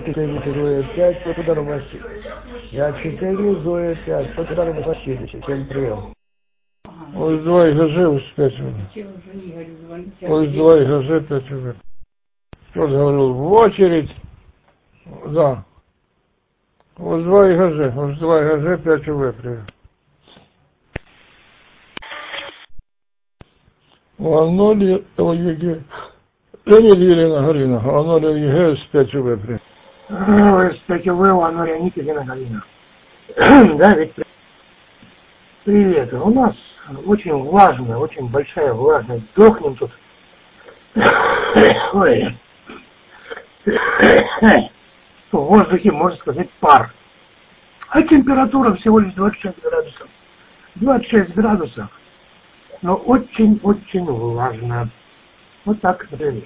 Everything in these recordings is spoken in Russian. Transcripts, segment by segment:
4 зоя 5, по удару Василия. Я 4 зоя 5, по удару Василия. Всем прием. Ось 2 и ГЖ, ось 5 Ось 2 и ГЖ, 5 Кто говорил? В очередь. Да. Ось 2 и ГЖ. Ось 2 и ГЖ, 5 привет. Аноль ЛЕГ. Леонид Елена Галина. Аноль ЛЕГ с 5 привет. С 5 Аноль Леонид Елена Галина. Да, ведь привет. У нас очень влажно, очень большая влажность. Сдохнем тут. Ой. В воздухе, можно сказать, пар. А температура всего лишь 26 градусов. 26 градусов. Но очень-очень влажно. Вот так, например.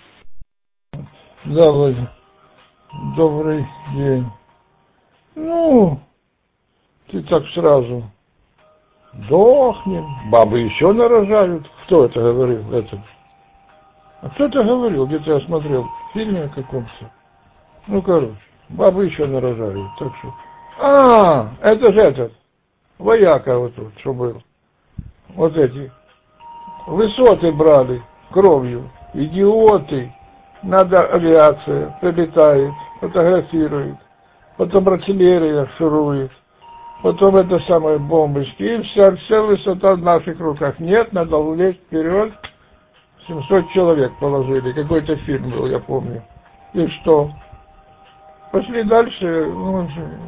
Да, Владимир. Добрый день. Ну, ты так сразу. Дохнем. Бабы еще нарожают. Кто это говорил? А кто это говорил? Где-то я смотрел в фильме каком-то. Ну, короче, бабы еще нарожают. Так что... это же этот. Вояка вот тут, что был. Вот эти. Высоты брали кровью. Идиоты. Надо авиация. Прилетает. Фотографирует. Потом артиллерия шурует. Потом это самое бомбочки. И вся высота в наших руках. Нет, надо влезть вперед. 700 человек положили. Какой-то фильм был, я помню. И что? Пошли дальше. Ну,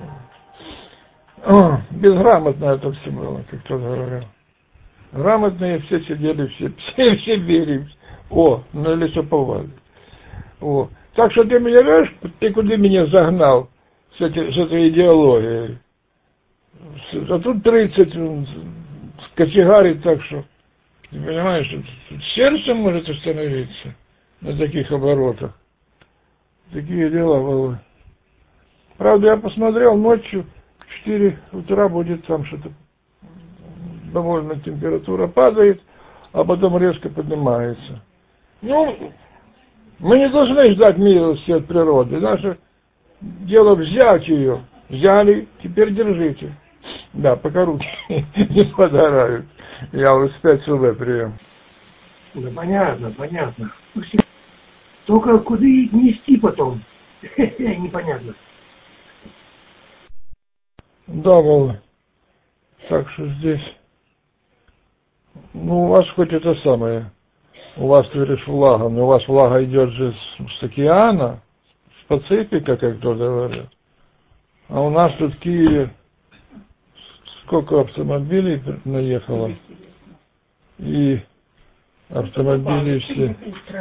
безграмотно это все было, как кто-то говорил. Грамотные все сидели, все били. На лесоповале. Так что ты меня знаешь, ты куда меня загнал с этой идеологией? А тут 30 кочегарит, так что, ты понимаешь, сердце может остановиться на таких оборотах. Такие дела были. Правда, я посмотрел, ночью к 4 утра будет там что-то, довольно температура падает, а потом резко поднимается. Ну, мы не должны ждать милости от природы. Наше дело взять ее. Взяли, теперь держите. Да, пока руки не подгорают. Я уже 5 прием. Да, понятно. Только куда нести потом? Непонятно. Да, Володя. Так что здесь... Ну, у вас хоть это самое... У вас, ты говоришь, влага, но у вас влага идет же с океана, с Пацифика, как кто-то говорил. А у нас тут в Киеве сколько автомобилей наехало. И автомобили все...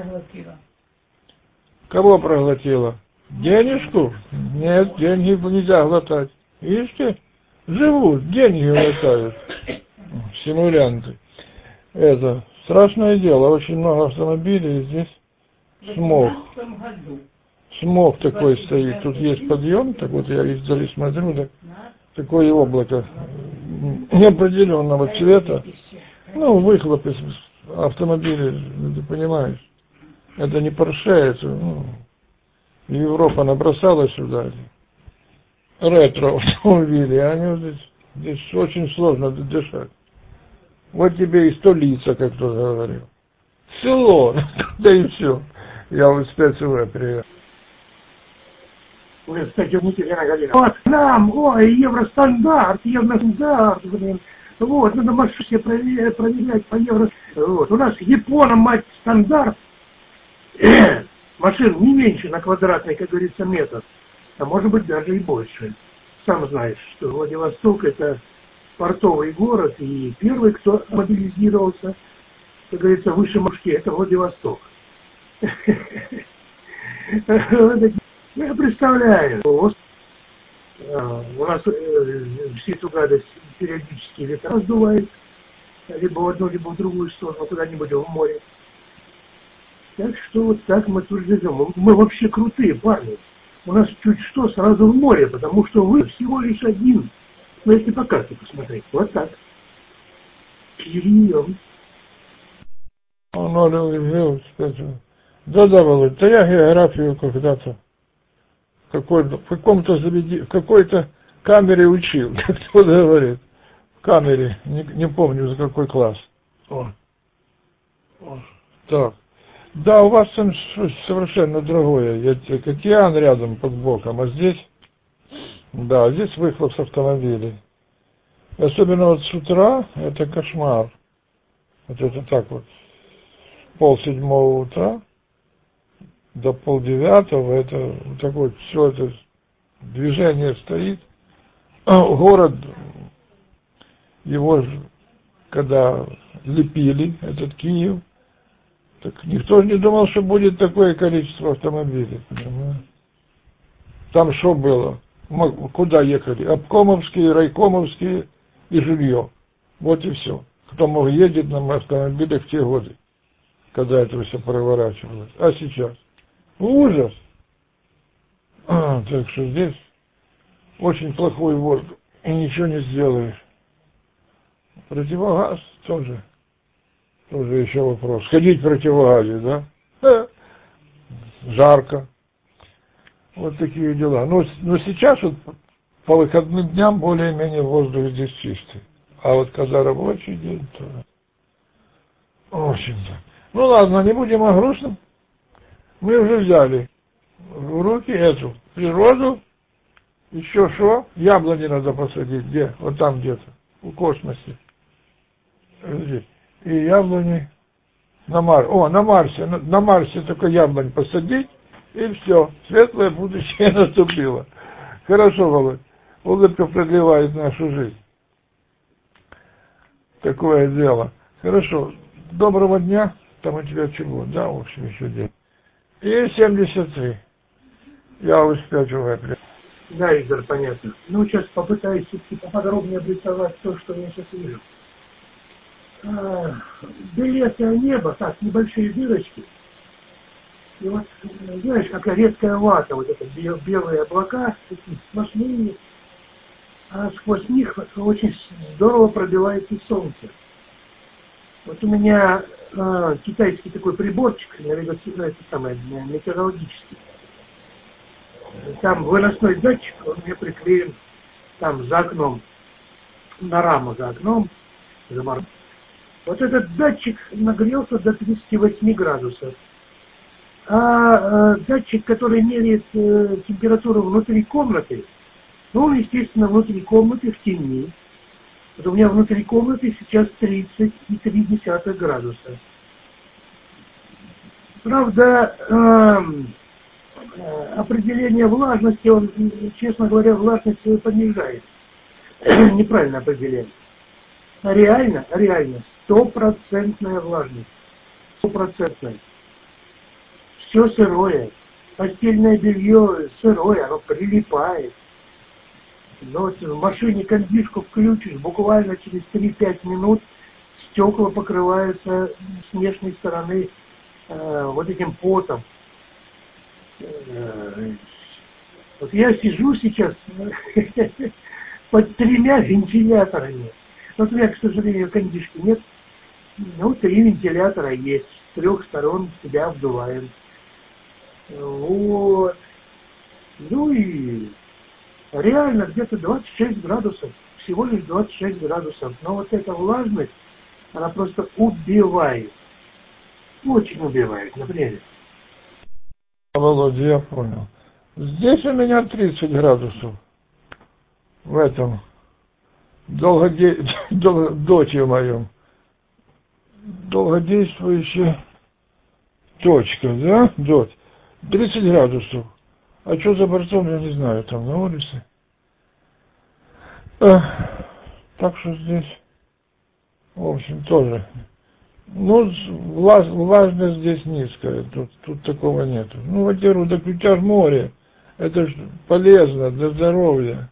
Кого проглотило? Денежку? Нет, деньги нельзя глотать. Видишь ты? Живут, деньги глотают. Симулянты. Это страшное дело. Очень много автомобилей, и здесь смог. Смог такой стоит. Тут есть подъем, так вот я издали смотрю, так, такое облако неопределенного цвета. Ну, выхлоп из автомобиля, ты понимаешь. Это не Порше, это, Европа набросала сюда. Ретро автомобили, они здесь очень сложно дышать. Вот тебе и столица, как кто-то говорил. Село, да и все. Я вот спецовый приехал. Вы, кстати, Елена Галина. Вот нам, евростандарт, блин. Вот, надо машине проверять по евро. Вот, у нас Япона, мать, стандарт. Машин не меньше на квадратный, как говорится, метр. А может быть даже и больше. Сам знаешь, что Владивосток это портовый город, и первый, кто мобилизировался, как говорится, выше мушки, это Владивосток. Я представляю, у нас все эту гадость периодически ветра сдувает, либо в одну, либо в другую сторону, куда-нибудь в море. Так что вот так мы тут живем. Мы вообще крутые парни. У нас чуть что сразу в море, потому что вы всего лишь один. Ну, если по карте посмотреть. Вот так. Прием. Да, Володь, да я географию в каком-то заведении, в какой-то камере учил, как кто-то говорит. В камере, не помню, за какой класс. Так. Да, у вас там совершенно другое. Океан рядом под боком, а здесь, да, здесь выхлоп с автомобилей. Особенно вот с утра, это кошмар. Вот это так вот, 6:30 утра до 8:30, это такое, все это движение стоит. Город, его когда лепили, этот Киев, так никто не думал, что будет такое количество автомобилей. Понимаете? Там что было? Мы куда ехали? Обкомовские, райкомовские и жилье. Вот и все. Кто мог ездить на автомобилях в те годы, когда это все проворачивалось. А сейчас? Ужас! Так что здесь очень плохой воздух. И ничего не сделаешь. Противогаз тоже еще вопрос. Ходить в противогазе, да? Жарко. Вот такие дела. Но сейчас вот по выходным дням более-менее воздух здесь чистый. А вот когда рабочий день, то в общем-то. Ну ладно, не будем о грустном. Мы уже взяли в руки эту природу. Еще что? Яблони надо посадить. Где? Вот там где-то. В космосе. Здесь. И яблони на Марсе. На Марсе только яблонь посадить, и все. Светлое будущее наступило. Хорошо, Володь. Улыбка продлевает нашу жизнь. Такое дело. Хорошо. Доброго дня. Там у тебя чего? Да, в общем, еще день. И 73. Я успел. Да, Игорь, понятно. Ну, сейчас попытаюсь все-таки поподробнее обрисовать то, что я сейчас вижу. Белесое небо, так, небольшие дырочки. И вот, знаешь, какая редкая вата, вот это белые облака, такие сплошные, а сквозь них очень здорово пробивается солнце. Вот у меня китайский такой приборчик, метеорологический. Там выносной датчик, он мне приклеен там за окном, на раму за окном, заморозил. Вот этот датчик нагрелся до 38 градусов. А датчик, который меряет температуру внутри комнаты, ну, он, естественно, внутри комнаты в тени. Вот у меня внутри комнаты сейчас 30,3 градуса. Правда, определение влажности, он, честно говоря, влажность свою понижает. Неправильное определение. Реально, 100% влажность. 100%. Все сырое. Постельное белье сырое, оно прилипает. Но вот в машине кондишку включишь, буквально через 3-5 минут стекла покрываются с внешней стороны вот этим потом. Вот я сижу сейчас под 3 вентиляторами. Вот у меня, к сожалению, кондишки нет. Ну, 3 вентилятора есть. С 3 сторон себя обдуваем. Вот. Ну и реально где-то 26 градусов. Всего лишь 26 градусов. Но вот эта влажность, она просто убивает. Очень убивает, например. Володя, я понял. Здесь у меня 30 градусов. В этом доте моем. Долгодействующая точка, да? Дот. 30 градусов. А что за бортом, я не знаю, там на улице. Так что здесь, в общем, тоже. Ну, влажность здесь низкая, тут такого нету. Ну, во-первых, так у тебя же море. Это ж полезно для здоровья.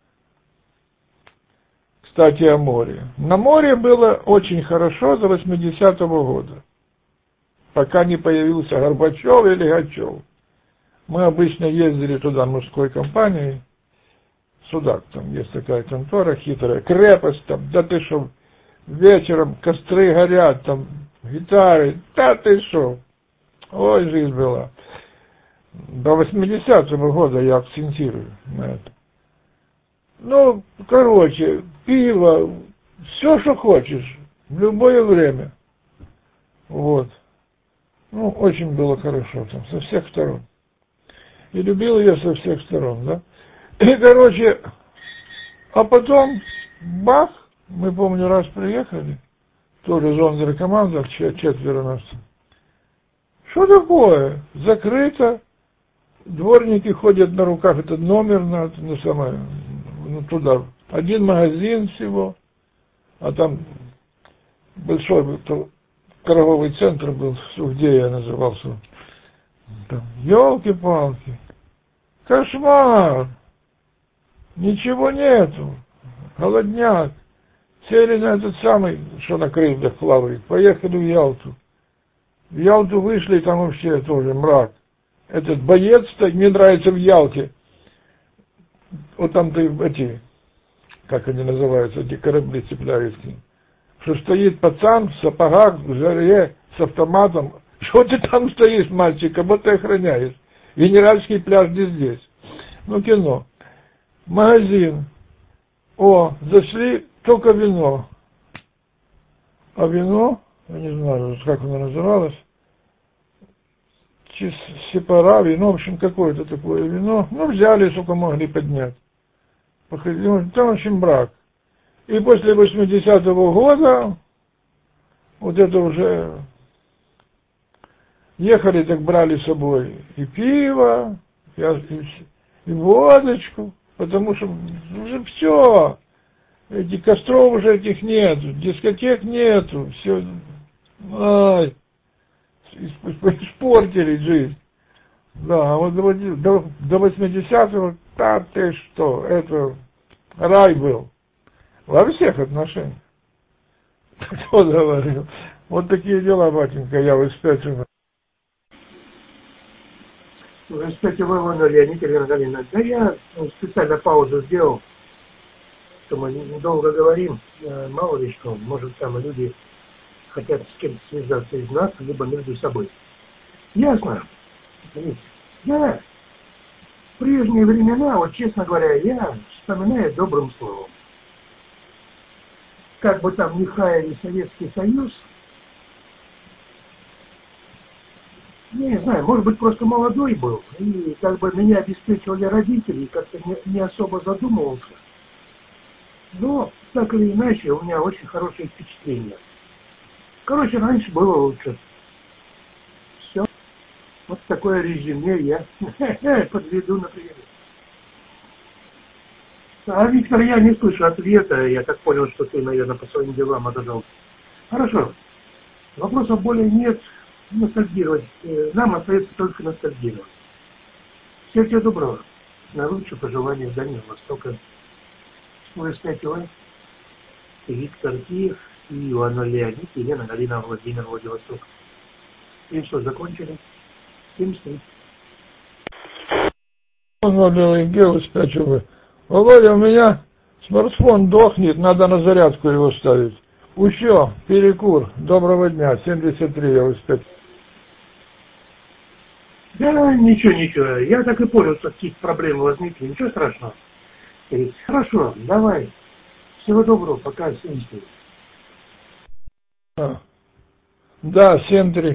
Кстати, о море. На море было очень хорошо до 80-го года. Пока не появился Горбачев или Гачев. Мы обычно ездили туда мужской компанией. Сюда, там есть такая контора хитрая. Крепость там, да ты шо, вечером костры горят, там гитары, да ты шо. Ой, жизнь была. До 80-го года я акцентирую на это. Ну, короче, пиво, все, что хочешь, в любое время. Вот. Ну, очень было хорошо там, со всех сторон. И любил ее со всех сторон, да. И, короче, а потом, бах, мы, помню, раз приехали, тоже зондеркоманда, четверо нас. Что такое? Закрыто. Дворники ходят на руках, это номер на самое, ну, туда. Один магазин всего, а там большой торговый центр был, где я назывался. Там, елки-палки, кошмар, ничего нету, голодняк. Сели на этот самый, что на крыльях плавает, поехали в Ялту. В Ялту вышли, и там вообще тоже мрак. Этот боец-то, мне нравится в Ялте. Вот там-то эти, как они называются, эти корабли цепляют к ним. Что стоит пацан в сапогах, в жаре, с автоматом. Что ты там стоишь, мальчик, кого ты охраняешь? Генеральский пляж не здесь. Ну, кино. Магазин. О, зашли, только вино. А вино, я не знаю, как оно называлось, сепара, вино, в общем, какое-то такое вино. Ну, взяли, сколько могли поднять. Походили, там, в общем, брак. И после 80-го года, вот это уже, ехали, так брали с собой и пиво, и водочку, потому что уже все, эти костров уже этих нету, дискотек нету, все, ай, испортили жизнь. Да, а вот до 80-го, да ты что, это рай был. Во всех отношениях. Кто говорил? Вот такие дела, батенька, я в испятину. В испятину Ивана Леонида Елена Галина. Да я специально паузу сделал, что мы долго говорим, мало ли что, может там люди хотят с кем-то связаться из нас, либо между собой. Ясно? Да, в прежние времена, вот честно говоря, я вспоминаю добрым словом. Как бы там ни хаяли Советский Союз, не знаю, может быть, просто молодой был, и как бы меня обеспечивали родители, и как-то не особо задумывался. Но, так или иначе, у меня очень хорошее впечатление. Короче, раньше было лучше. Все. Вот такое резюме я подведу, например. А, Виктор, я не слышу ответа. Я так понял, что ты, наверное, по своим делам отдал. Хорошо. Вопросов более нет. Ностальгировать. Нам остается только ностальгировать. Всего тебе доброго. Наилучшие пожелания Дальнего Востока. Вы Ой, Виктор Киев, и Ивана Леонид, и Елена Галина, Владимир, Владивосток. И что, закончили? 73. Володя, где вы спячивали? Володя, у меня смартфон дохнет, надо на зарядку его ставить. Еще, перекур, доброго дня, 73 я успел. Да, ничего. Я так и понял, что какие-то проблемы возникли. Ничего страшного. Хорошо, давай. Всего доброго, пока, 73. Да, 73.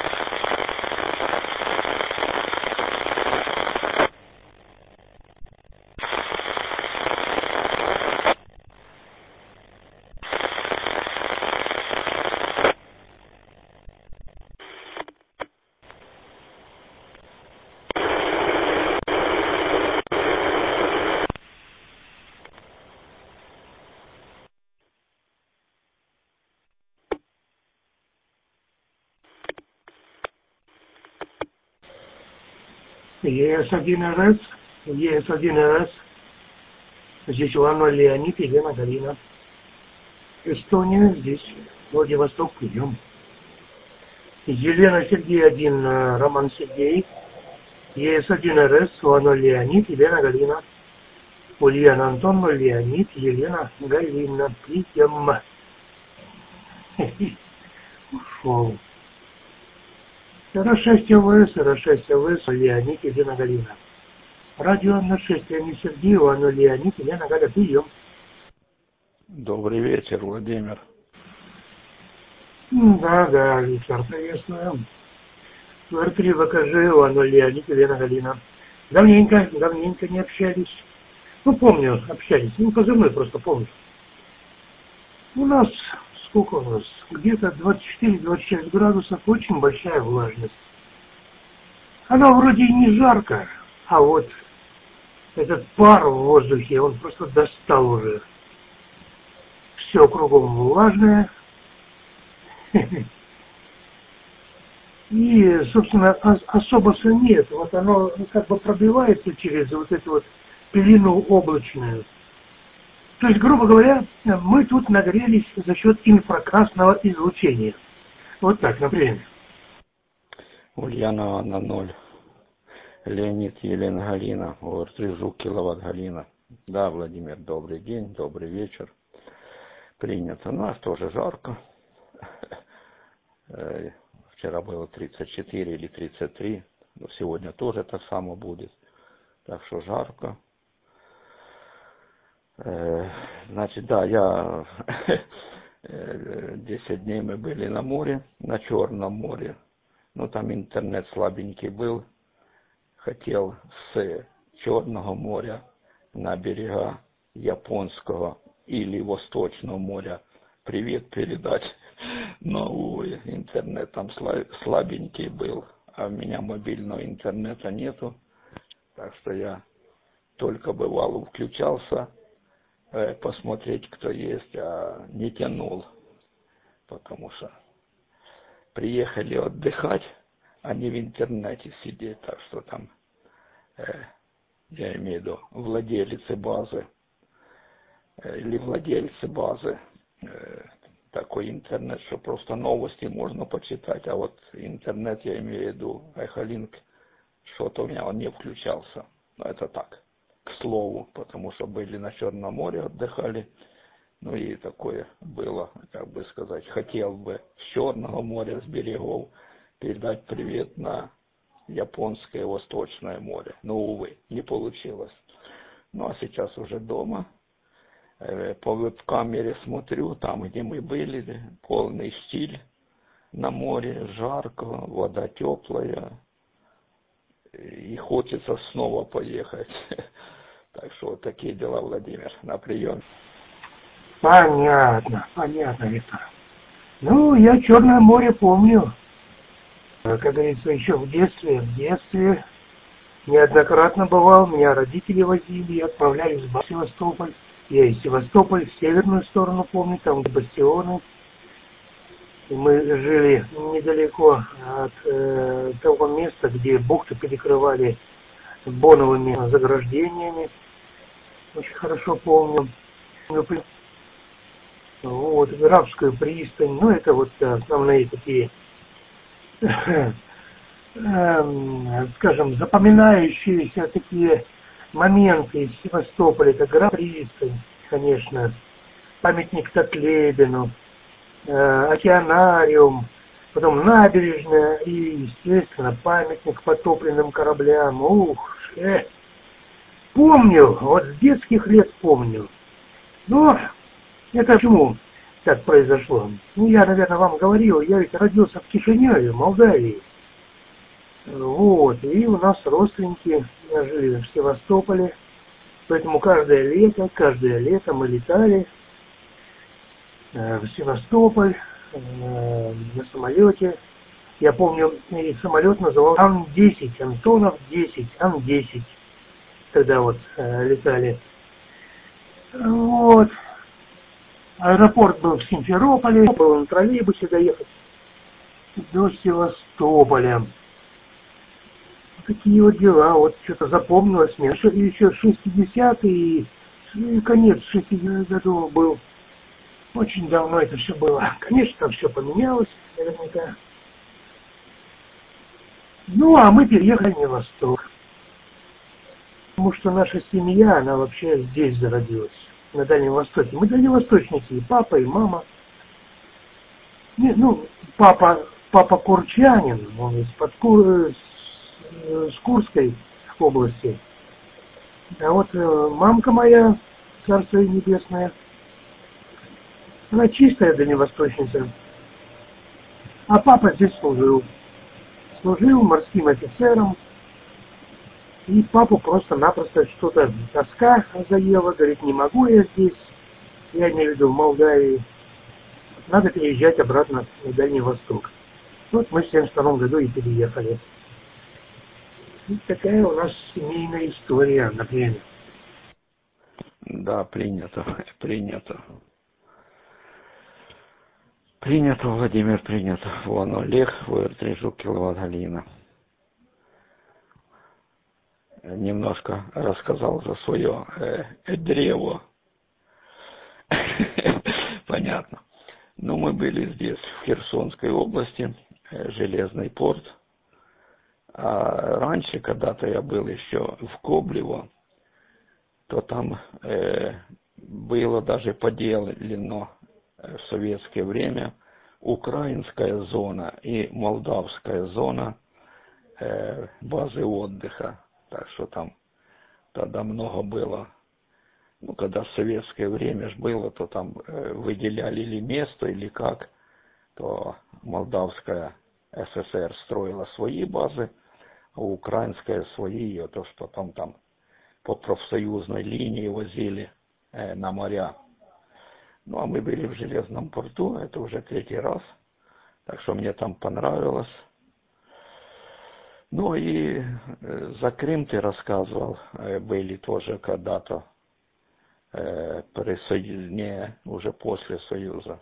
ЕС-1РС, ЕС-1РС, здесь Ивана Леонид, Елена Галина. Эстония, здесь Владивосток, прием. Елена Сергей 1, Роман Сергей, ЕС-1РС, Ивана Леонид, Елена Галина. Ульяна Антон, Леонид, Елена Галина, прием. Ушел. РА-6 АВС, РА-6 АВС, Леонид, Елена Галина. Радио на 6, Леонид Сергеева, оно Леонид, Елена Галя, прием. Добрый вечер, Владимир. Да, Виктор, приветствую. РА-3 ВКЖ, оно Леонид, Елена Галина. Давненько не общались. Помню, общались. Позывной просто помню. У нас, сколько у нас? Где-то 24-26 градусов, очень большая влажность. Она вроде и не жарко, а вот этот пар в воздухе, он просто достал уже. Все кругом влажное. И, собственно, особо-то нет. Вот оно как бы пробивается через вот эту вот пелену облачную. То есть, грубо говоря, мы тут нагрелись за счет инфракрасного излучения. Вот так, например. Ульяна на 0. Леонид, Елена Галина. ОР-3 Жук, киловатт Галина. Да, Владимир, добрый день, добрый вечер. Принято. У нас тоже жарко. Вчера было 34 или 33. Но сегодня тоже так само будет. Так что жарко. Значит, да, 10 дней мы были на море, на Черном море. Ну, там интернет слабенький был. Хотел с Черного моря на берега Японского или Восточного моря привет передать. Но, увы, интернет там слабенький был, а у меня мобильного интернета нету. Так что я только бывало включался посмотреть, кто есть, а не тянул. Потому что приехали отдыхать, а не в интернете сидеть. Так что там, я имею в виду, владельцы базы или владельцы базы, такой интернет, что просто новости можно почитать. А вот интернет, я имею в виду, Айхалинк, что-то у меня он не включался. Но это так, к слову, потому что были на Черном море, отдыхали. Ну и такое было, как бы сказать, хотел бы с Черного моря, с берегов передать привет на Японское Восточное море. Но, увы, не получилось. Ну а сейчас уже дома. По веб-камере смотрю, там, где мы были, полный стиль на море, жарко, вода теплая. И хочется снова поехать. Так что вот такие дела, Владимир. На прием. Понятно, Виктор. Ну, я Черное море помню. Как говорится, еще в детстве неоднократно бывал. Меня родители возили, отправлялись в Севастополь. Я из Севастополя в северную сторону помню, там где бастионы. И мы жили недалеко от того места, где бухту перекрывали боновыми заграждениями. Очень хорошо помню. Вот, Рабскую пристань. Ну, это вот основные такие, скажем, запоминающиеся такие моменты из Севастополя. Это Град-пристань, конечно, памятник Татлебину, океанариум, потом набережная и, естественно, памятник потопленным кораблям. Помню, вот с детских лет помню. Но это почему так произошло? Ну, я, наверное, вам говорил, я ведь родился в Кишиневе, Молдавии. Вот, и у нас родственники жили в Севастополе. Поэтому каждое лето мы летали в Севастополь на самолете. Я помню, самолет назывался Ан-10, Антонов-10, Ан-10. Тогда вот летали. Вот. Аэропорт был в Симферополе, было на троллейбусе доехать до Севастополя. Такие вот дела, вот что-то запомнилось мне. Еще 60-е, конец 60-х годов был. Очень давно это все было. Конечно, там все поменялось, наверняка. Ну, а мы переехали на восток. Потому что наша семья, она вообще здесь зародилась, на Дальнем Востоке. Мы дальневосточники, и папа, и мама. Ну, папа папа курчанин, он из-под с Курской области. А вот мамка моя, царство ей небесное, она чистая дальневосточница. А папа здесь служил. Служил морским офицером. И папу просто-напросто что-то тоска заела. Говорит, не могу я здесь. Я имею в виду в Молдавии. Надо переезжать обратно на Дальний Восток. Вот мы в 1972 году и переехали. И такая у нас семейная история, например. Да, принято, принято. Принято, Владимир, принято. Вон Олег, ВР-3 Жук, киловатт Галина. Немножко рассказал за свое древо. Понятно. Но мы были здесь, в Херсонской области, Железный порт. А раньше, когда-то я был еще в Коблево, то там было даже поделено в советское время украинская зона и молдавская зона базы отдыха. Так что там тогда много было. Ну, когда в советское время было, то там выделяли или место, или как, то Молдавская ССР строила свои базы, а украинская свои, то что там по профсоюзной линии возили на моря. Ну, а мы были в Железном порту, это уже 3-й раз, так что мне там понравилось. Ну, и за Крым ты рассказывал, были тоже когда-то присоединение уже после Союза.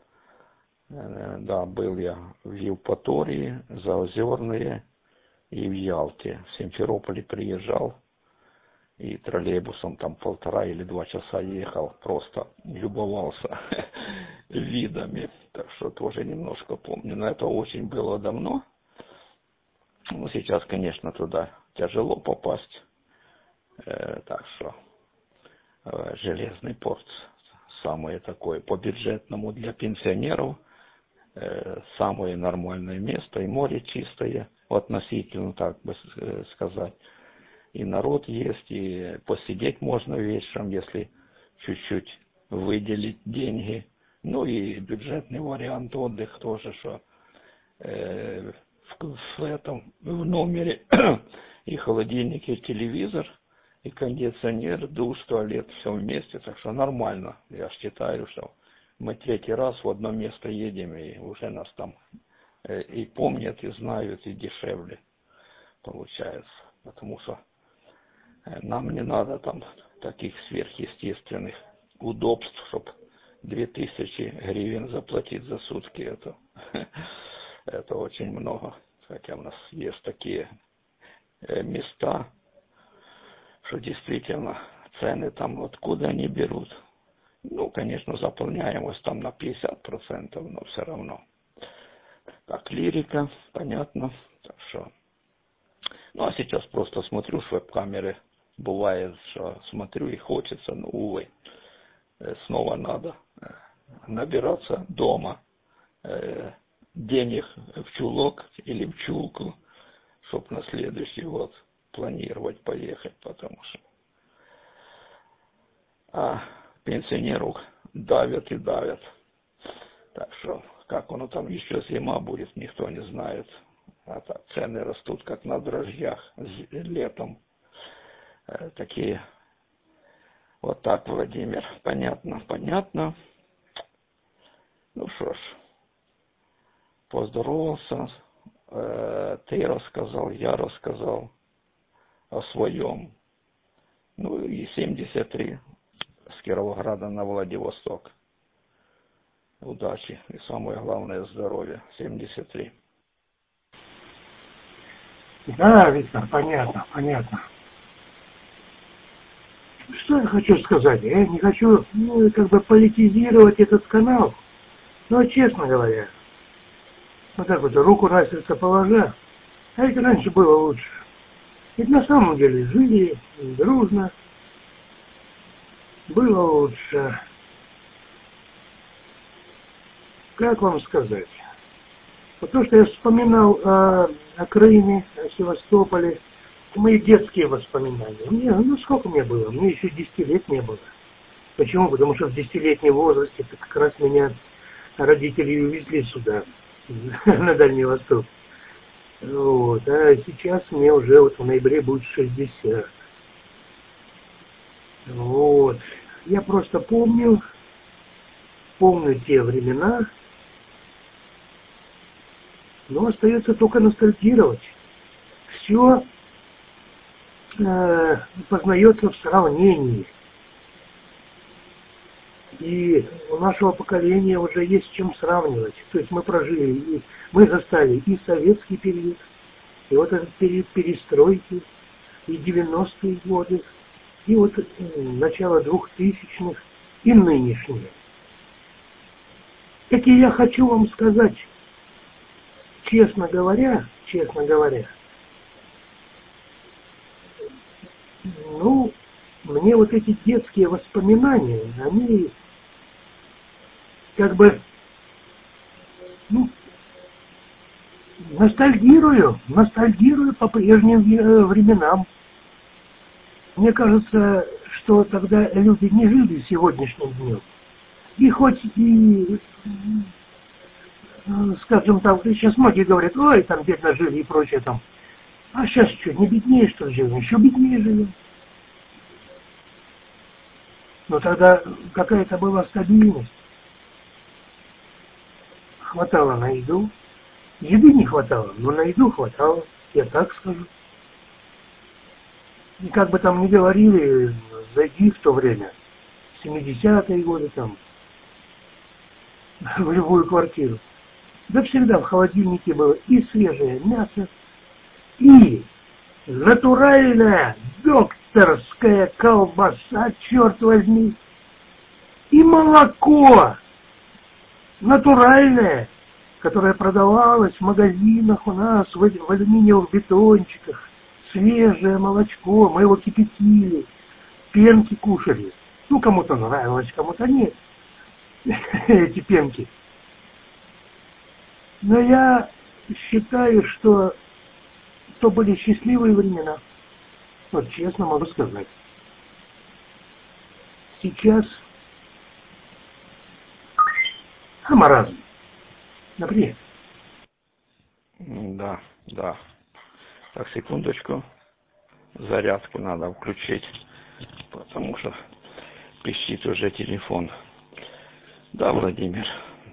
Да, был я в Евпатории, Заозерные и в Ялте. В Симферополе приезжал и троллейбусом там 1,5 или 2 часа ехал, просто любовался видами. Так что тоже немножко помню. Но это очень было давно. Ну, сейчас, конечно, туда тяжело попасть. Так что Железный порт самое такое по бюджетному для пенсионеров, самое нормальное место, и море чистое, относительно, так бы сказать, и народ есть, и посидеть можно вечером, если чуть-чуть выделить деньги, ну и бюджетный вариант отдых тоже, что в номере и холодильник, и телевизор, и кондиционер, душ, туалет, все вместе, так что нормально. Я считаю, что мы 3-й раз в одно место едем, и уже нас там и помнят, и знают, и дешевле получается. Потому что нам не надо там таких сверхъестественных удобств, чтобы 2000 гривен заплатить за сутки. Это очень много. Хотя у нас есть такие места, что действительно цены там откуда они берут. Ну, конечно, заполняемость там на 50%, но все равно. Так, лирика, понятно. Так что. Ну, а сейчас просто смотрю с веб-камеры. Бывает, что смотрю и хочется, но, увы, снова надо набираться дома денег в чулок или в чулку, чтобы на следующий год планировать поехать, потому что пенсионеров давят и давят. Так что, как оно там еще зима будет, никто не знает. А так, цены растут, как на дрожжах летом. Такие. Вот так, Владимир. Понятно, понятно. Ну что ж, поздоровался. Ты рассказал, я рассказал о своем. Ну и 73 с Кировограда на Владивосток. Удачи и самое главное здоровья. 73. Да, Виктор, понятно, понятно. Что я хочу сказать? Я не хочу, политизировать этот канал. Но, честно говоря, вот так вот руку на сердце положа, а ведь раньше было лучше. Ведь на самом деле жили дружно, было лучше. Как вам сказать? Вот то, что я вспоминал о Крыме, о Севастополе, мои детские воспоминания. Сколько мне было? Мне еще 10 лет не было. Почему? Потому что в 10-летнем возрасте как раз меня родители увезли сюда, на Дальний Восток. Вот. А сейчас мне уже в ноябре будет 60. Вот. Я просто помню те времена, но остается только ностальгировать. Все познается в сравнении. И у нашего поколения уже есть с чем сравнивать. То есть мы прожили, мы застали и советский период, и вот этот период перестройки, и 90-е годы, и вот начало 2000-х, и нынешние. И я хочу вам сказать, честно говоря, мне вот эти детские воспоминания, они как бы, ностальгирую по прежним временам. Мне кажется, что тогда люди не жили сегодняшним днем. И хоть скажем так, сейчас многие говорят, ой, там бедно жили и прочее там. А сейчас что, не беднее, что ли, живем? Еще беднее живем. Но тогда какая-то была стабильность. Хватало на еду. Еды не хватало, но на еду хватало, я так скажу. И как бы там ни говорили, зайди в то время, 70-е годы там, в любую квартиру. Да всегда в холодильнике было и свежее мясо, и натуральная докторская колбаса, черт возьми, и молоко натуральное, которое продавалось в магазинах у нас в алюминиевых бетончиках, свежее молочко, мы его кипятили, пенки кушали. Кому-то нравилось, кому-то нет, эти пенки. Но я считаю, что то были счастливые времена. Вот честно могу сказать. Сейчас маразм. Например. Да. Так, секундочку. Зарядку надо включить, потому что пищит уже телефон. Да, Владимир,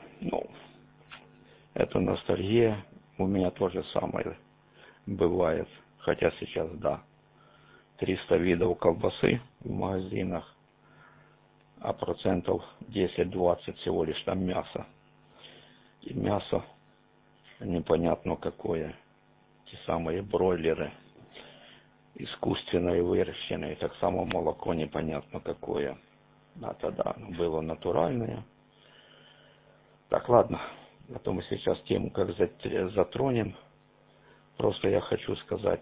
это ностальгия. У меня тоже самое бывает. Хотя сейчас, 300 видов колбасы в магазинах, а 10-20% всего лишь там мясо. И мясо непонятно какое. Те самые бройлеры, искусственные выращенные, так само молоко непонятно какое. Тогда было натуральное. Так, ладно, а то мы сейчас тему как затронем. Просто я хочу сказать,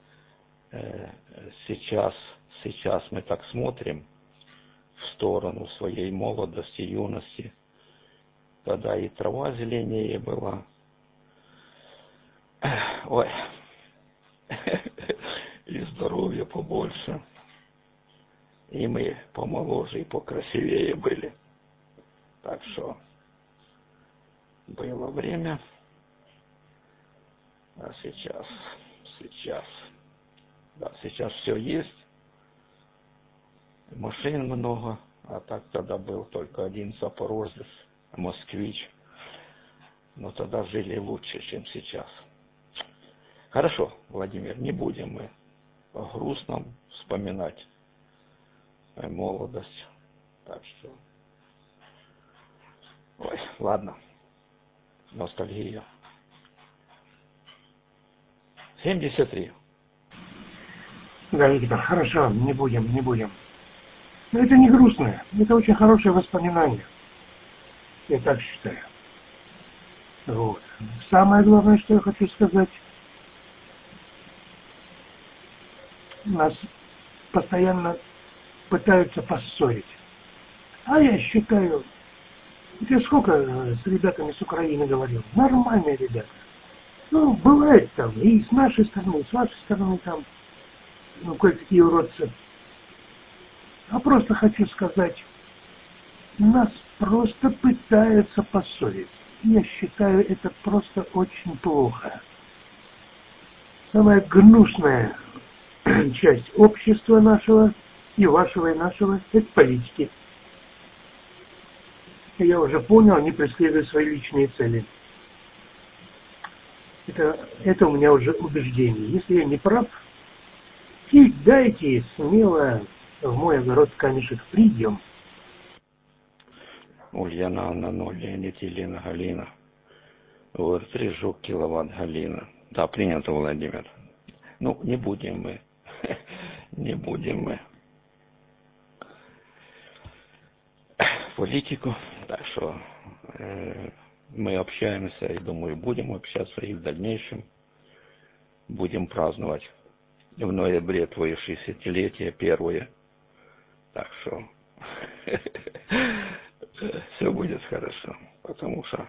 сейчас мы так смотрим в сторону своей молодости, юности, когда и трава зеленее была. Ой, и здоровья побольше, и мы помоложе и покрасивее были. Так что было время, а сейчас все есть, машин много, а так тогда был только один запорожец, москвич, но тогда жили лучше, чем сейчас. Хорошо, Владимир, не будем мы о грустном вспоминать молодость. Так что, ладно, ностальгия. 73. Да, Виктор, хорошо, не будем. Но это не грустное, это очень хорошее воспоминание. Я так считаю. Вот. Самое главное, что я хочу сказать, нас постоянно пытаются поссорить. А я считаю, Я сколько с ребятами с Украины говорил. Нормальные ребята. Ну, бывает там и с нашей стороны, и с вашей стороны там, ну, кое-какие уродцы. А просто хочу сказать, нас просто пытаются поссорить. Я считаю, это просто очень плохо. Самая гнусная часть общества нашего, и вашего, и нашего, это политики. Я уже понял, они преследуют свои личные цели. Это у меня уже убеждение. Если я не прав, кидайте смело в мой огород камешек, придем. Ульяна Анна 0, Леонид Елена Галина. УР-3 Жук киловатт Галина. Да, принято, Владимир. Ну, не будем мы. Не будем мы. Политику. Так что мы общаемся и, думаю, будем общаться и в дальнейшем. Будем праздновать в ноябре твое 60-летие первое. Так что все будет хорошо. Потому что,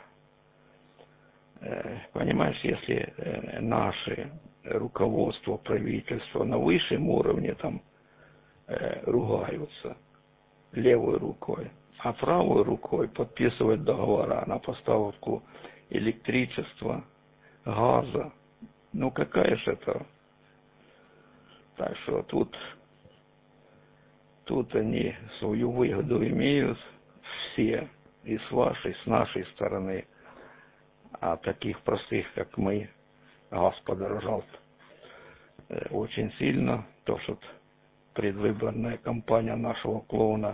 понимаешь, если наше руководство, правительство на высшем уровне там ругаются левой рукой, а правой рукой подписывать договора на поставку электричества, газа. Ну какая же это? Так что тут они свою выгоду имеют все, и с вашей, с нашей стороны. А таких простых, как мы, газ подорожал очень сильно. То, что предвыборная кампания нашего клоуна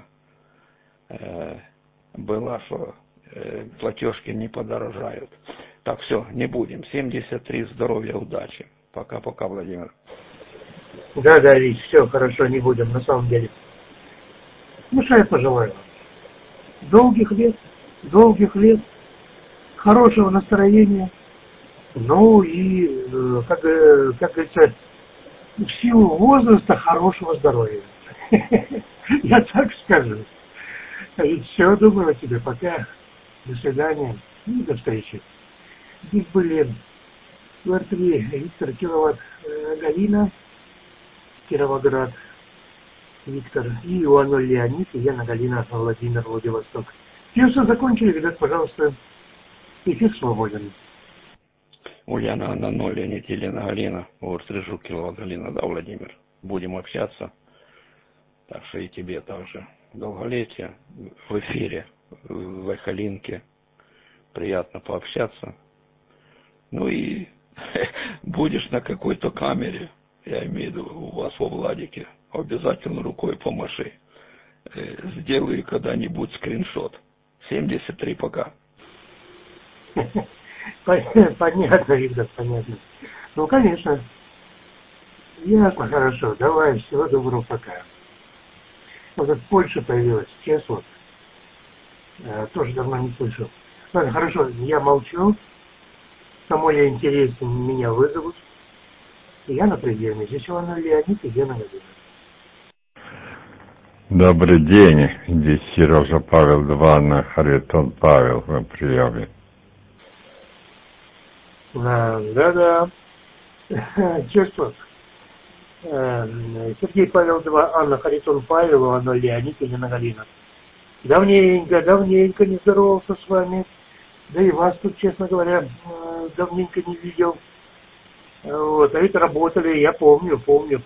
была, что платежки не подорожают. Так, все, не будем. 73, здоровья, удачи. Пока-пока, Владимир. Да, Вить, все хорошо, не будем, на самом деле. Ну, что я пожелаю вам? Долгих лет, хорошего настроения, ну и, как говорится, в силу возраста хорошего здоровья. Я так скажу. Все, думаю о тебе. Пока. До свидания. И до встречи. Здесь были УР-3 Виктор Киловатт Галина, Кировоград Виктор, и УА-0 Леонид, и Яна Галина, Владимир, Владивосток. Все закончили, ребят, пожалуйста, эфир свободен. Ульяна Анна 0, Леонид Елена Галина, УР-3 Жук киловатт Галина, да, Владимир? Будем общаться. Так что и тебе также долголетия в эфире, в Эхолинке. Приятно пообщаться. Ну и будешь на какой-то камере, я имею в виду у вас во Владике, обязательно рукой помаши. Сделаю когда-нибудь скриншот. 73 пока. Понятно, ребят, понятно. Ну, конечно. Ясно, хорошо. Давай, всего доброго, пока. Вот в Польше появилась Тесла. Тоже давно не слышал. Ладно, хорошо, я молчу. Кому я интересен, меня вызовут. Я на приеме. Здесь УА-0 Леонид, и Яна Галина. Добрый день. Здесь Сережа Павел 2 на Харитон Павел на приеме. Да. Честно. Сергей Павел 2, Анна Харитон Павел, УА-0 Леонид, и Яна Галина. Давненько не здоровался с вами. Да и вас тут, честно говоря, давненько не видел. Вот, а ведь работали, я помню.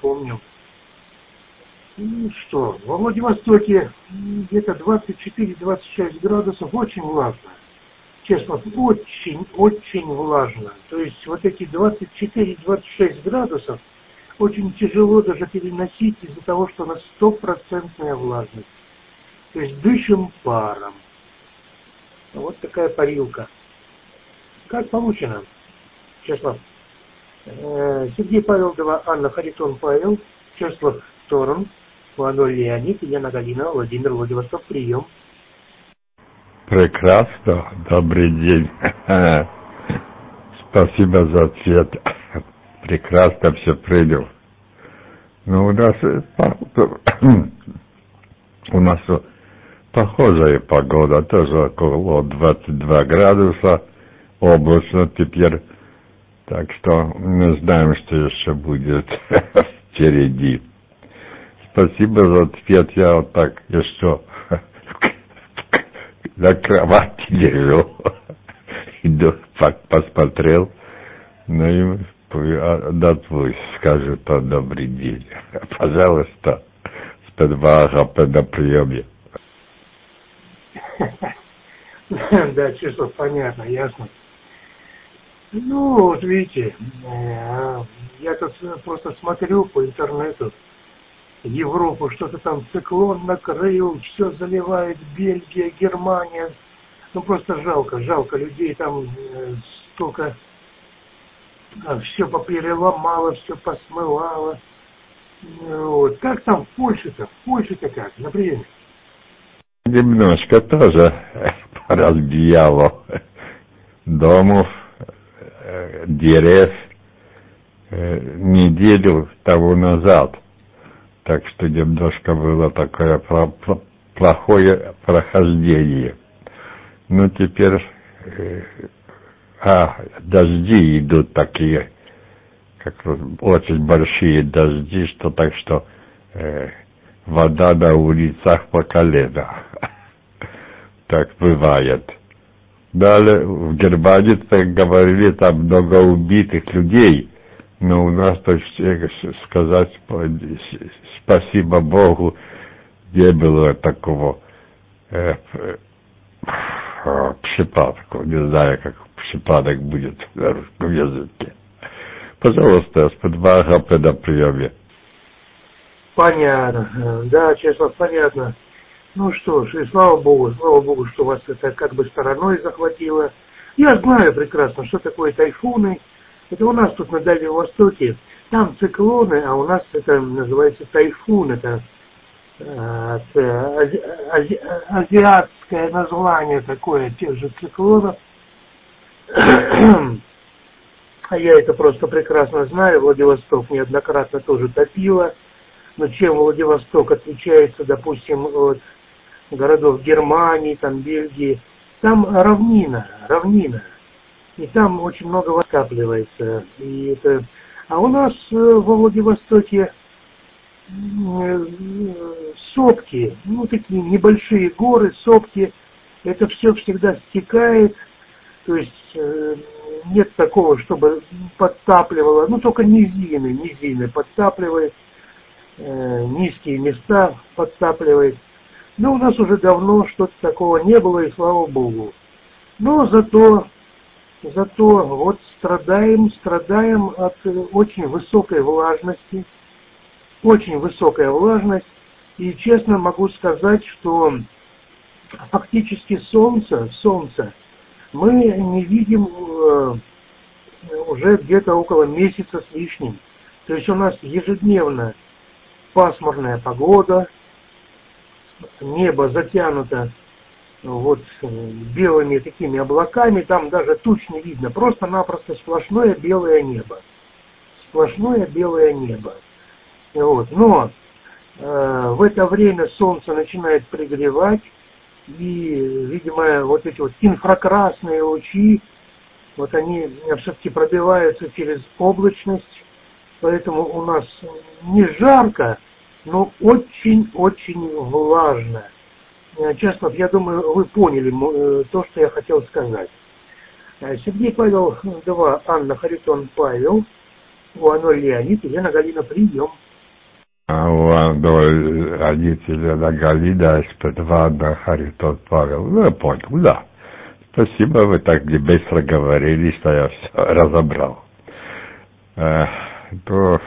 Ну что, во Владивостоке где-то 24-26 градусов, очень влажно. Честно, очень влажно. То есть вот эти 24-26 градусов очень тяжело даже переносить из-за того, что у нас 100% влажность. То есть дышим паром. Вот такая парилка. Как получено? Честно. Сергей Павел 2, Анна Харитон Павел, Чеслав Торн, УА-0 Леонид, Яна Галина, Владимир, Владивосток, прием. Прекрасно. Добрый день. Спасибо за ответ. Прекрасно все принял. Ну, у нас похожая погода, тоже около 22 градуса, облачно теперь. Так что не знаем, что еще будет впереди. Спасибо за ответ. Я вот так еще на кровати лежу. Иду, посмотрел. Ну и отдатвусь, скажу то добрый день. Пожалуйста, спасибо на приеме. Да, чисто понятно, ясно. Ну, вот видите, я тут просто смотрю по интернету, Европу, что-то там циклон накрыл, все заливает, Бельгия, Германия. Ну, просто жалко людей, там столько, все попереломало, все посмывало. Вот. Как там в Польше-то? В Польше-то как, например? Немножко тоже разбияло домов, дерев неделю тому назад. Так что немножко было такое плохое прохождение. Ну, теперь дожди идут такие, как очень большие дожди, что так что вода на улицах по колено. Так бывает. Далее в Германии, так говорили, там много убитых людей, но у нас, так сказать, спасибо Богу, не было такого припадка. Не знаю, как припадок будет на русском языке. Пожалуйста, спасибо на приеме. Понятно. Да, Чеслав, понятно. Ну что ж, и слава Богу, что вас это как бы стороной захватило. Я знаю прекрасно, что такое тайфуны. Это у нас тут на Дальнем Востоке. Там циклоны, а у нас это называется тайфун. Это азиатское название такое тех же циклонов. А я это просто прекрасно знаю. Владивосток неоднократно тоже топило. Но чем Владивосток отличается, допустим, от городов Германии, там, Бельгии, там равнина. И там очень много воды скапливается. А у нас во Владивостоке сопки, ну, такие небольшие горы, сопки. Это все всегда стекает. То есть нет такого, чтобы подтапливало. Ну, только низины подтапливает. Низкие места подтапливает. Но у нас уже давно что-то такого не было, и слава Богу. Но зато вот страдаем от очень высокой влажности. Очень высокая влажность. И честно могу сказать, что фактически солнца мы не видим уже где-то около месяца с лишним. То есть у нас ежедневно пасмурная погода, небо затянуто вот белыми такими облаками, там даже туч не видно, просто-напросто сплошное белое небо. Вот. Но в это время солнце начинает пригревать, и, видимо, вот эти вот инфракрасные лучи, вот они все-таки пробиваются через облачность. Поэтому у нас не жарко, но очень-очень влажно. Честно, я думаю, вы поняли то, что я хотел сказать. Сергей Павел 2, Анна Харитон Павел, У0 Леонид, Елена Галина, прием. У0 Леонид, Елена Галина, СП2, Анна Харитон Павел. Ну, я понял, да. Спасибо, вы так быстро говорили, что я все разобрал. То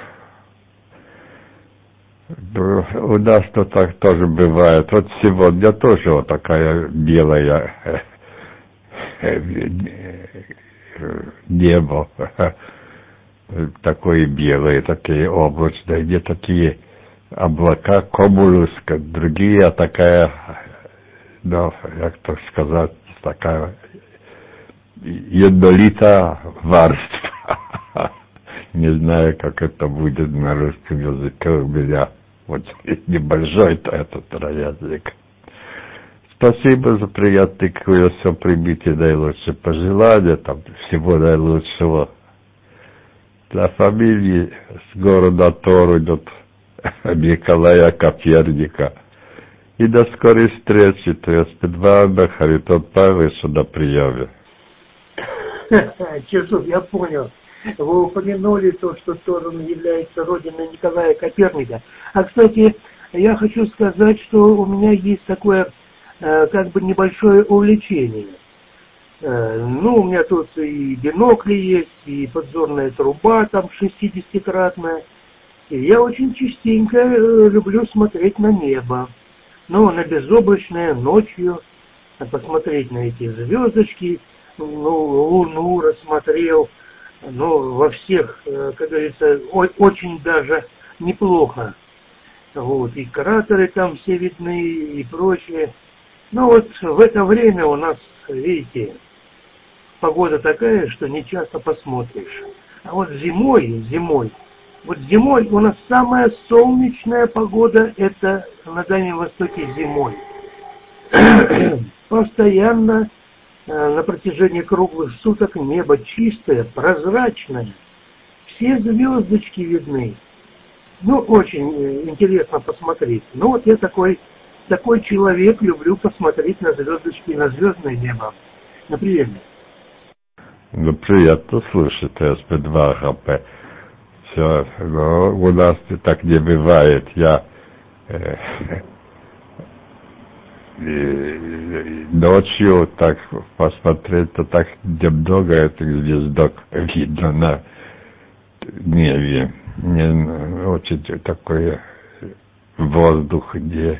у нас то так тоже бывает. Вот сегодня тоже вот такая белая небо, такое белое, такие облачные, где такие облака, комулус, другие, такая, ну, как так сказать, такая jednolita warstwa. Не знаю, как это будет на русском языке. У меня вот небольшой этот язык. Спасибо за приятное все прибытие, наилучшие пожелания, там всего наилучшего. Для фамилии с города Торунь, Николая Коперника. И до скорой встречи, то есть Петвана, Харитон Павлович на приеме. Чесов, я понял. Вы упомянули то, что Торунь является родиной Николая Коперника. А, кстати, я хочу сказать, что у меня есть такое, как бы, небольшое увлечение. Ну, у меня тут и бинокли есть, и подзорная труба там 60-кратная. И я очень частенько люблю смотреть на небо. Ну, на безоблачное, ночью, посмотреть на эти звездочки, ну, Луну рассмотрел, ну, во всех, как говорится, очень даже неплохо. Вот, и кратеры там все видны, и прочее. Ну, вот в это время у нас, видите, погода такая, что не часто посмотришь. А вот зимой у нас самая солнечная погода, это на Дальнем Востоке зимой. Постоянно на протяжении круглых суток небо чистое, прозрачное. Все звездочки видны. Ну, очень интересно посмотреть. Ну, вот я такой человек, люблю посмотреть на звездочки, на звездное небо. Например. Ну, приятно слышать, СП2 ХП. Все, но у нас так не бывает. Я ночью так посмотреть, то так немного этих звездок видно на небе. Не очень такой воздух, где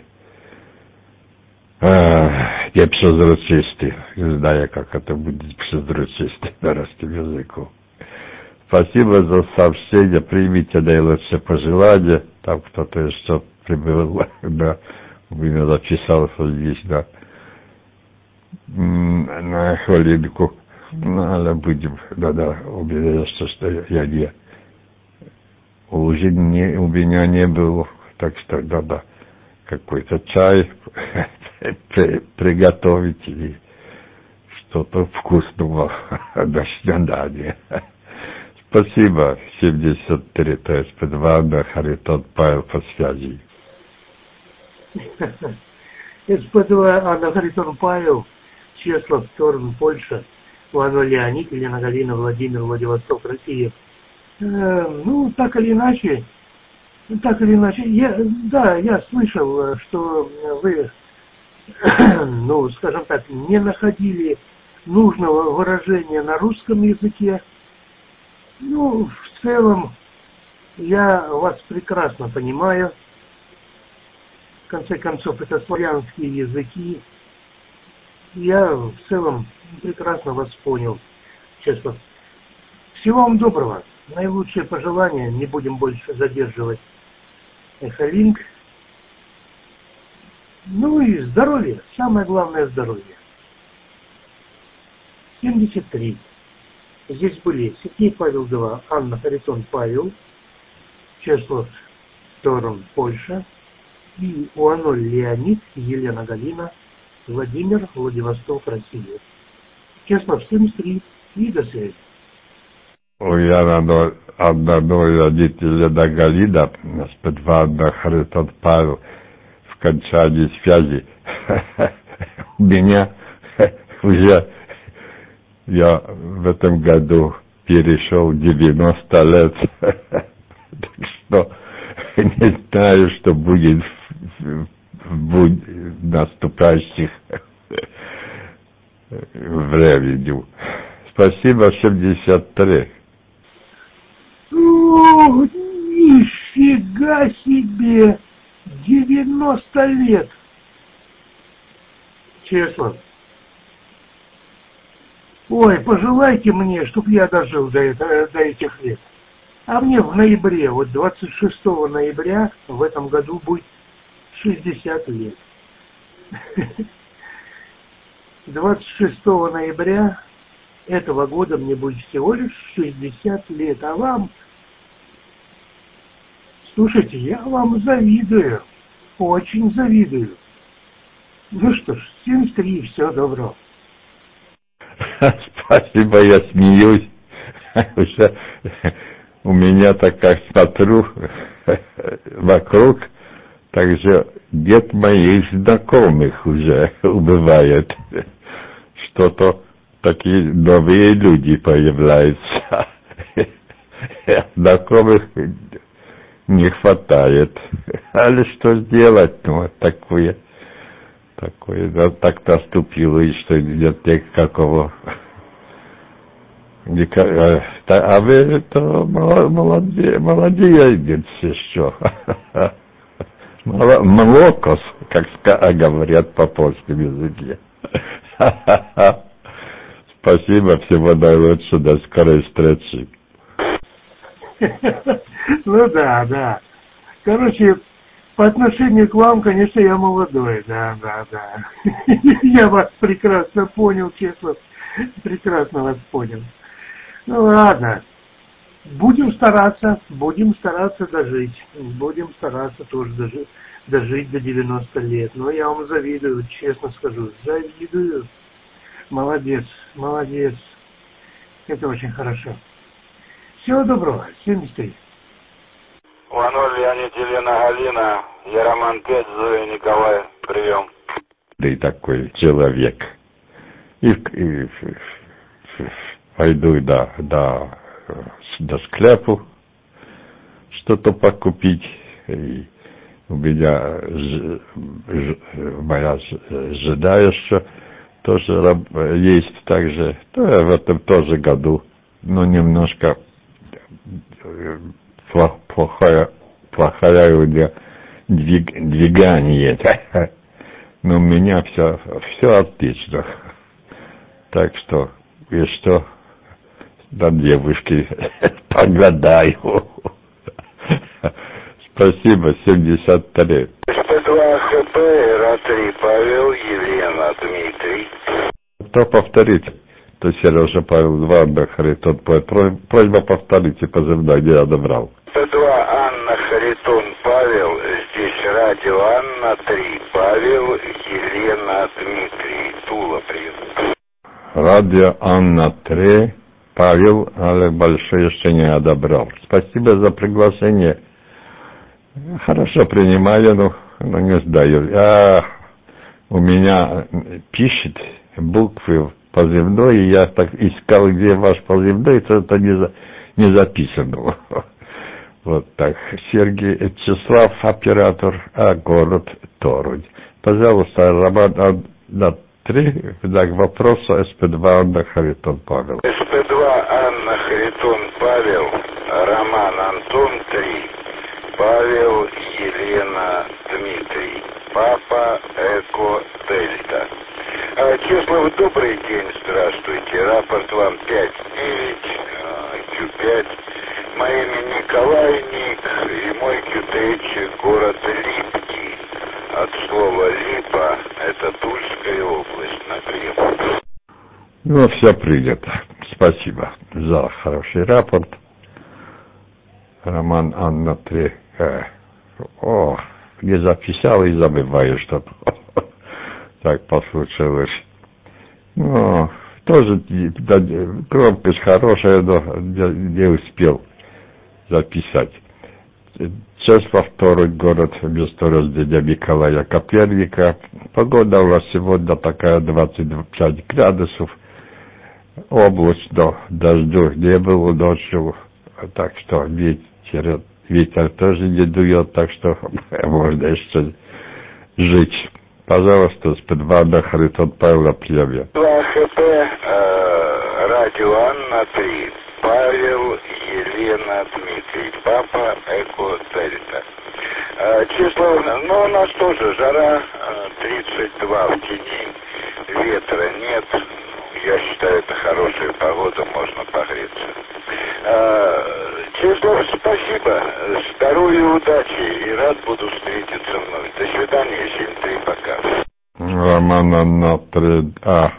przezroczysty. Знаю, как это будет przezroczysty на русском языку. Спасибо за сообщение. Примите наилучшие пожелания. Там кто-то еще прибыл, да, именно записался здесь, да, на хвилинку. Но будем, да, убедиться, что я не, уже не, у меня не было, так что, да, какой-то чай приготовить и что-то вкусного до снедания. Спасибо. 73, то есть Петвана, Харитон Павел по связи. СП2 Анна Харитон Павел, Чеслав, Торунь, Польша, Вано Леонид, Елена Галина, Владимир, Владивосток, Россия. Ну, так или иначе, я слышал, что вы, ну, скажем так, не находили нужного выражения на русском языке. Ну, в целом, я вас прекрасно понимаю. В конце концов, это славянские языки. Я в целом прекрасно вас понял. Честно. Всего вам доброго. Наилучшие пожелания. Не будем больше задерживать Эхолинк. Ну и здоровье. Самое главное здоровье. 73. Здесь были Сергей Павел 2, Анна Харитон Павел, Чеслав, Торунь, Польша, и Уано Леонид, Елена Галина, Владимир, Владивосток, Россия. Чеслав, 73, и до связи. Я одного родителя Елена Галина, сперва Анна Харитон Павел, в кончании связи. У меня уже, я в этом году перешел 90 лет, так что не знаю, что будет в наступающих времени. Спасибо, 73. О, нифига себе! 90 лет! Честно. Ой, пожелайте мне, чтоб я дожил до этих лет. А мне в ноябре, вот 26 ноября в этом году будет 60 лет. 26 ноября этого года мне будет всего лишь 60 лет. А вам, слушайте, я вам завидую. Очень завидую. Ну что ж, 73, всего доброго. Спасибо, я смеюсь. Уже у меня так как смотрю вокруг, также нет моих знакомых уже убывает. Что-то такие новые люди появляются. Знакомых не хватает. Але что сделать? Ну, такое, так наступило, и что нет никакого. А вы это молодец еще. Молокос, как говорят по польскому языке. Спасибо, всего наилучшего, до скорой встречи. Ну да. Короче, по отношению к вам, конечно, я молодой, да. Я вас прекрасно понял, честно, прекрасно вас понял. Ну ладно, будем стараться дожить, будем стараться тоже дожить до 90 лет. Но я вам завидую, честно скажу, завидую. Молодец, это очень хорошо. Всего доброго, 73. Ваноль, Леонид, Елена, Галина, я Роман 5, Зоя, Николай, прием. Да и такой человек. И пойду до скляпу что-то покупить. И у меня моя жена еще тоже есть также. В этом тоже году, но немножко плохое у меня двигание. Но у меня все отлично. Так что, и что, до девушки погадаю. Спасибо, 73. СП-2 ХП, РА-3, Павел, Елена, Дмитрий. Кто повторить? То Сережа Павел 2, Анна Харитон. Просьба повторите позывной, я добрал. СП-2 Анна Харитон, Павел, здесь радио Анна 3, Павел, Елена, Дмитрий, Тула, прием. Радио Анна 3, Павел, але большой еще не одобрал. Спасибо за приглашение. Хорошо принимаю, но не сдаю. У меня пишет буквы позывной, и я так искал, где ваш позывной, это не записано. Вот так. Сергей Вячеслав, оператор, город Торунь. Пожалуйста, Роман на 3, знак вопроса, СП-2 Анна Харитон Павел. СП-2 Анна Харитон Павел, Роман Антон 3, Павел, Елена, Дмитрий, Папа, Эко, Дельта. Числов, добрый день, здравствуйте. Рапорт вам 5-9, Q5. Мое имя Николай, Ник, и мой Q3, город Липки. От слова Липа, это Тульская область, на прием. Ну, все принято. Спасибо за хороший рапорт. Роман Анна 3. Не записал и забываю что-то. Так послушалось. Ну, тоже громкость хорошая, но не успел записать. Число 2, город, место рождения Николая Коперника. Погода у нас сегодня такая 25 градусов. Облачно, дождю не было ночью. Так что ветер тоже не дует, так что можно еще жить. Пожалуйста, СП-2 на Харитон Павел, прием. 2 ХП, радио Анна 3, Павел, Елена, Дмитрий, Папа, Эко, Дельта. Число, у нас тоже жара, 32 в тени, ветра нет. Я считаю, это хорошая погода, можно погреться. Число, спасибо, здоровья, удачи, и рад буду встретиться вновь. До свидания, 7-3, пока. Роман Анна 3,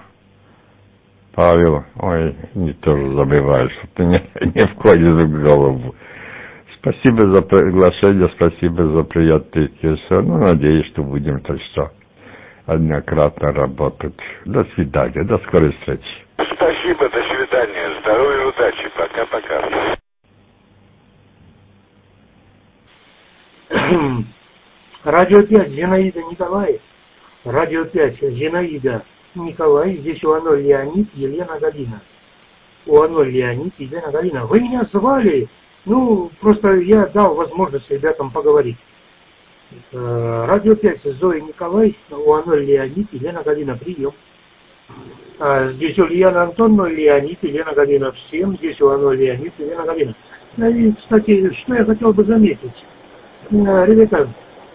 Павел, не тоже забываешь, что не входит в голову. Спасибо за приглашение, спасибо за приятные песни. Надеюсь, что будем, так что однократно работать. До свидания, до скорой встречи. Спасибо, до свидания. Здоровья и удачи. Пока-пока. Радио 5, Зинаида Николаев. Радио 5, Зинаида Николаев. Здесь УА-0 Леонид, Елена Галина. УА-0 Леонид, Елена Галина. Вы меня звали? Ну, просто я дал возможность ребятам поговорить. Радио 5, Зоя Николаев, УА-0 Леонид, Елена Галина. Прием. Здесь Ульяна Антон, 0 Леонид, Елена Галина. Всем здесь УА-0 Леонид, Елена Галина. И, кстати, что я хотел бы заметить. Ребята,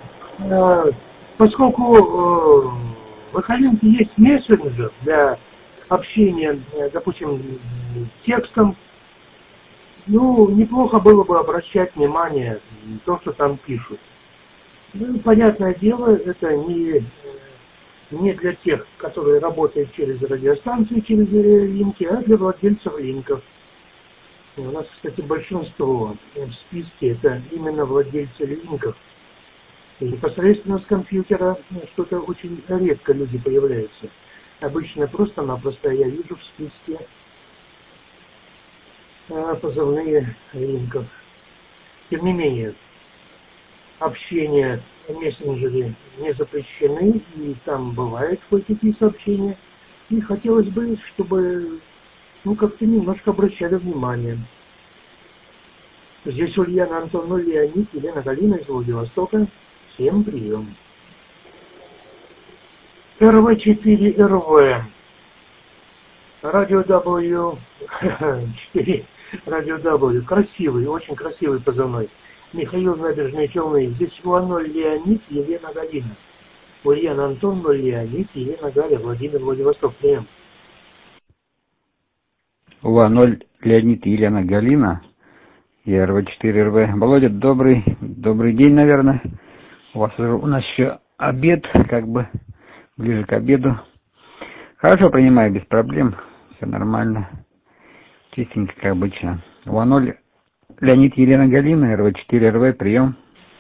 поскольку в Эхолинке есть мессенджер для общения, допустим, текстом, ну, неплохо было бы обращать внимание на то, что там пишут. Ну, понятное дело, это не для тех, которые работают через радиостанции, через линки, а для владельцев линков. У нас, кстати, большинство в списке это именно владельцы линков. И непосредственно с компьютера что-то очень редко люди появляются. Обычно просто-напросто я вижу в списке позывные линков. Тем не менее, общения в мессенджере не запрещены, и там бывают кое-какие сообщения. И хотелось бы, чтобы как-то немножко обращали внимание. Здесь Ульяна Антон, Леонид, Елена Галина из Владивостока. Всем прием. РВ4РВ. Радио W4. Радио W. Красивый, очень красивый позывной. Михаил, Набережные Челны. Здесь УА-0 Леонид, Елена Галина. Ульяна Антон, 0 Леонид, Елена Галя, Владимир, Владивосток. Прием. УА-0 Леонид, Елена Галина. И РВ4РВ. Володя, добрый день, наверное. У нас еще обед, ближе к обеду. Хорошо принимаю, без проблем. Все нормально. Чистенько, как обычно. УА-0 Леонид, Елена Галина, РВ4РВ, прием.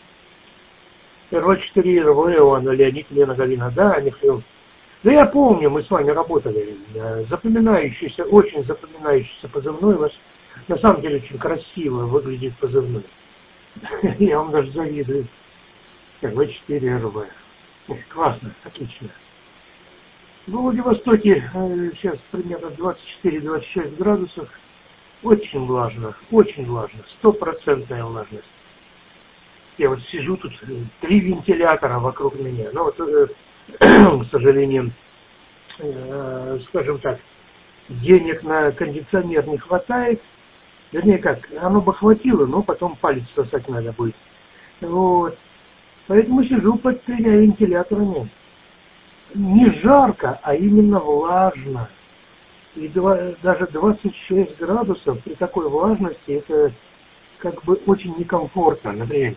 РВ4РВ, УА-0 Леонид, Елена Галина. Да, Михаил. Да я помню, мы с вами работали. Очень запоминающийся позывной. У вас на самом деле очень красиво выглядит позывной. Я вам даже завидую. РВ4РВ. Классно, отлично. В Владивостоке сейчас примерно 24-26 градусов. Очень влажно, 100% влажность. Я вот сижу тут, 3 вентилятора вокруг меня. Но к сожалению, скажем так, денег на кондиционер не хватает. Вернее как, оно бы хватило, но потом палец сосать надо будет. Поэтому сижу под 3 вентиляторами. Не жарко, а именно влажно. И даже 26 градусов при такой влажности, это очень некомфортно, например.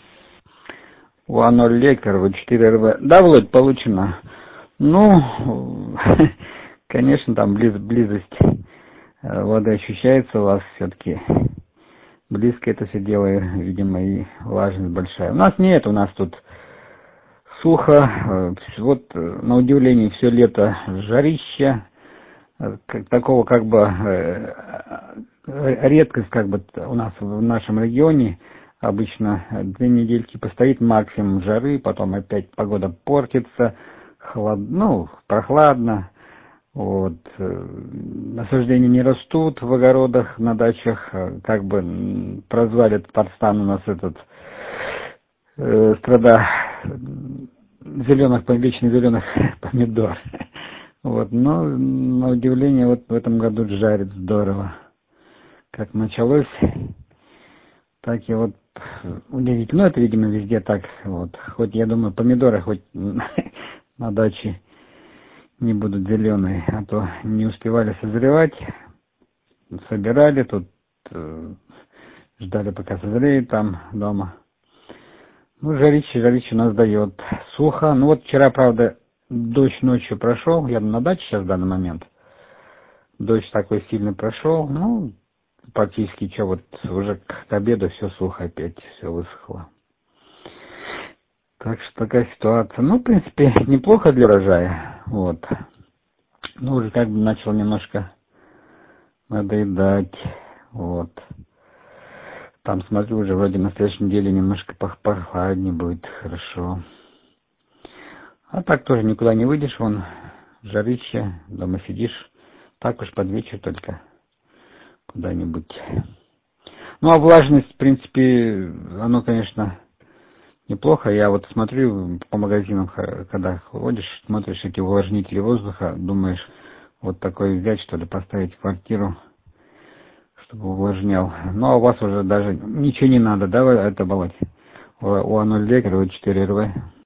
УА-0 Лекар, РВ4РВ. Да, Володь, получено. Конечно, там близость воды ощущается у вас все-таки. Близко это все дело, видимо, и влажность большая. У нас нет, у нас тут сухо. Вот, на удивление, все лето жарища. Такого редкость у нас в нашем регионе. Обычно 2 недельки постоит максимум жары, потом опять погода портится, прохладно. Насаждения не растут в огородах, на дачах. Прозвали Татарстан у нас страда вечно зеленых помидор. Но на удивление в этом году жарит здорово. Как началось, так и удивительно. Это, видимо, везде так. Хоть, я думаю, помидоры хоть на даче не будут зеленые, а то не успевали созревать. Собирали тут, ждали, пока созреет там дома. Жарище у нас дает. Сухо. Вчера, правда, дождь ночью прошел. Я на даче сейчас в данный момент. Дождь такой сильный прошел. Практически уже к обеду все сухо опять, все высохло. Так что такая ситуация. Ну, в принципе, неплохо для урожая. Вот. Ну, уже как бы начал немножко надоедать. Вот. Там, смотрю, уже вроде на следующей неделе немножко похладнее будет. Хорошо. А так тоже никуда не выйдешь, вон, жарище, дома сидишь. Так уж под вечер только куда-нибудь. Ну, а влажность, в принципе, оно, конечно, неплохо. Я вот смотрю по магазинам, когда ходишь, смотришь эти увлажнители воздуха, думаешь, вот такой взять, что ли, поставить в квартиру, чтобы увлажнял. Ну, а у вас уже даже ничего не надо, да, это болоть? У А0 у 4 РВ.